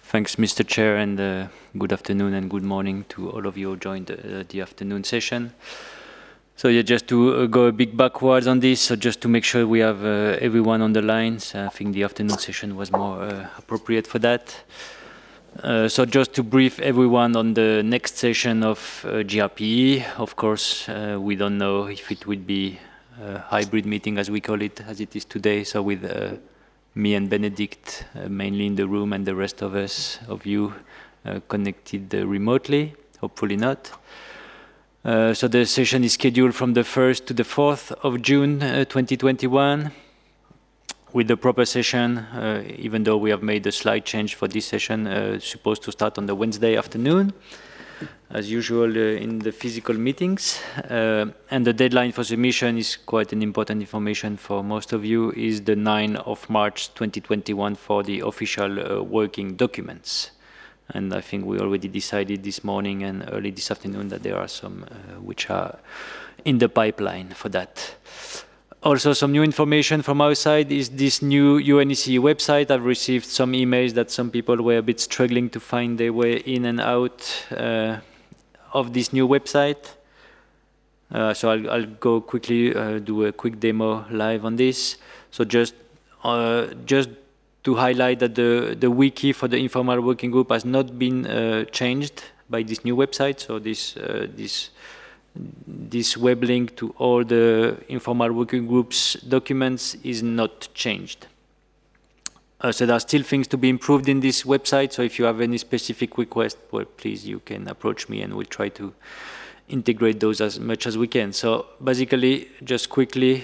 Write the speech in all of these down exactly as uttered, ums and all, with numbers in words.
Thanks, Mister Chair, and uh, good afternoon and good morning to all of you who joined uh, the afternoon session. So yeah, just to uh, go a bit backwards on this, so just to make sure we have uh, everyone on the line, so I think the afternoon session was more uh, appropriate for that. Uh, so just to brief everyone on the next session of uh, G R P E, of course, uh, we don't know if it will be a hybrid meeting, as we call it, as it is today, so with uh, me and Benedict uh, mainly in the room and the rest of us, of you, uh, connected uh, remotely, hopefully not. Uh, so the session is scheduled from the first to the fourth of June uh, twenty twenty-one. With the proper session, uh, even though we have made a slight change for this session, uh, supposed to start on the Wednesday afternoon, as usual uh, in the physical meetings. Uh, and the deadline for submission is quite an important information for most of you, is the ninth of March twenty twenty-one for the official uh, working documents. And I think we already decided this morning and early this afternoon that there are some uh, which are in the pipeline for that. Also, some new information from our side is this new U N E C website. I've received some emails that some people were a bit struggling to find their way in and out uh, of this new website. Uh, so I'll, I'll go quickly uh, do a quick demo live on this. So just uh, just to highlight that the the wiki for the informal working group has not been uh, changed by this new website. So this uh, this this web link to all the informal working groups documents is not changed. Uh, so there are still things to be improved in this website. So if you have any specific request, well, please you can approach me and we'll try to integrate those as much as we can. So basically, just quickly,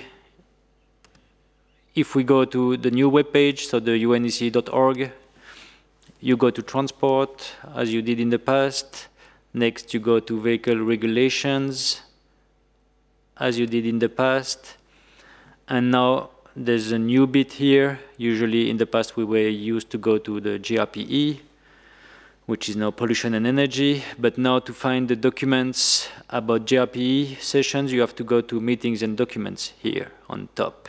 if we go to the new web page, so the U N E C dot org, you go to transport as you did in the past. Next, you go to vehicle regulations as you did in the past. And now there's a new bit here. Usually in the past we were used to go to the G R P E, which is now pollution and energy. But now to find the documents about G R P E sessions, you have to go to meetings and documents here on top.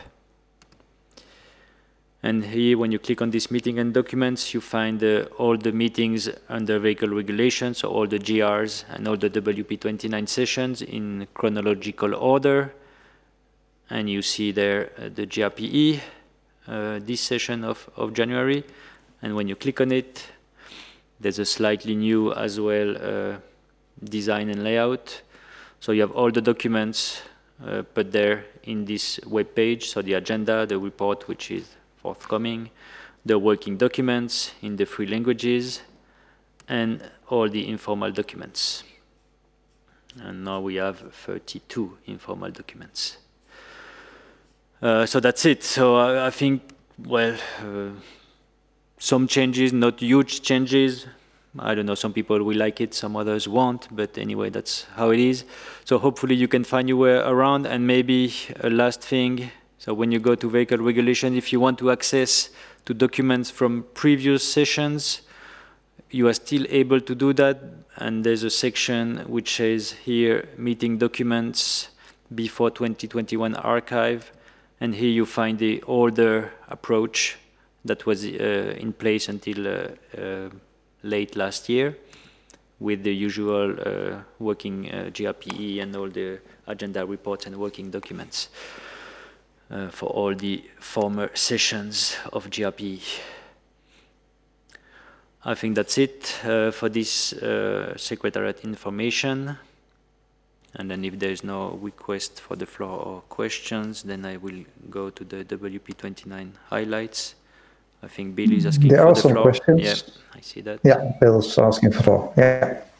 And here, when you click on this meeting and documents, you find uh, all the meetings under vehicle regulations, so all the G Rs and all the W P twenty-nine sessions in chronological order. And you see there uh, the G R P E, uh, this session of, of January. And when you click on it, there's a slightly new as well uh, design and layout. So you have all the documents uh, put there in this web page. So the agenda, the report, which is forthcoming, the working documents in the three languages, and all the informal documents. And now we have thirty-two informal documents. Uh, so that's it. So I, I think, well, uh, some changes, not huge changes. I don't know, some people will like it, some others won't, but anyway, that's how it is. So hopefully you can find your way around. And maybe a last thing, so when you go to vehicle regulation, if you want to access to documents from previous sessions, you are still able to do that. And there's a section which says here, meeting documents before twenty twenty-one archive. And here you find the older approach that was uh, in place until uh, uh, late last year, with the usual uh, working uh, G R P E and all the agenda reports and working documents uh, for all the former sessions of G R P E. I think that's it uh, for this uh, Secretariat information. And then if there is no request for the floor or questions, then I will go to the W P twenty-nine highlights. I think Bill is asking there for are the some floor. questions. Yeah, I see that. Yeah, Bill's asking for the floor. Yeah.